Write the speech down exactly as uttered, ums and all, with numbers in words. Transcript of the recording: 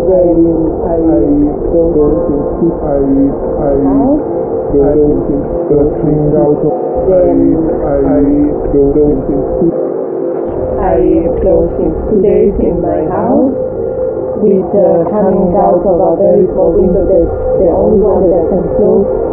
then I go to I I house. Go to clean out. Then I go to I close two days in my house with uh, coming out of a very small window that's the only one that I can close.